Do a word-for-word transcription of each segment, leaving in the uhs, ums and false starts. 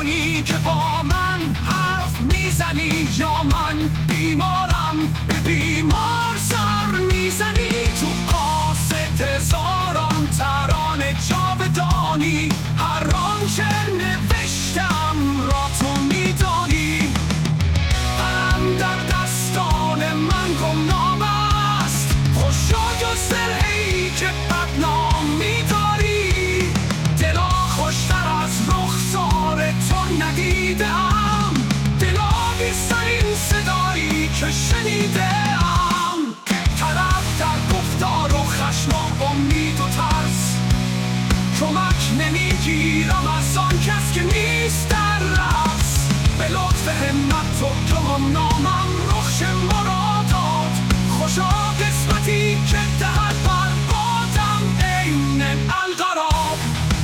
کنی که با من حرف میزنی یا من بیمارم به بیمار سر میزنی. تو قاصد هزاران ترانه جاودانی، هر آنچه نوشتم را تو میدانی. قلم در دستان من گمنام است، خوشا گستر ای که بدنام میداری. دلا خوشتر از رخسار تو ندیدم، دلا بیسترین صدایی که شنیدم. طرف در گفتار و خشم و امید و ترس، کمک نمیگیرم از آن کس که نیست در رقص. به لطف همت و گمنامم رخش مرادات، خوشا قسمتی که دهد بر بادم عین القرار.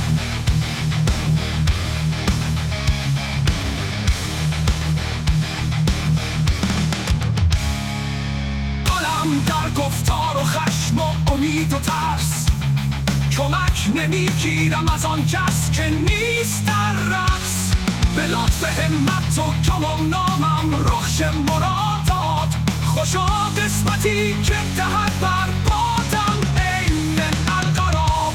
قلم در گفتار و خشم و امید و ترس، کمک نمیگیرم از آن کس که نیست در رقص. به لطف همت و گمنامم رخش مرادات، خوشا قسمتی که دهد بر بادم عین القرار.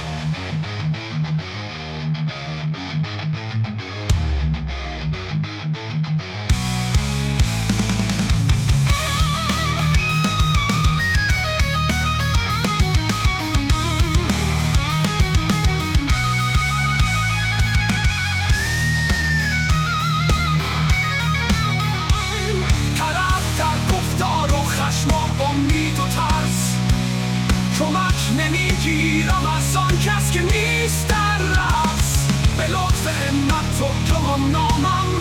امید و ترس، کمک نمیگیرم از آن کس که نیست در رقص. به لطف همت و گمنامم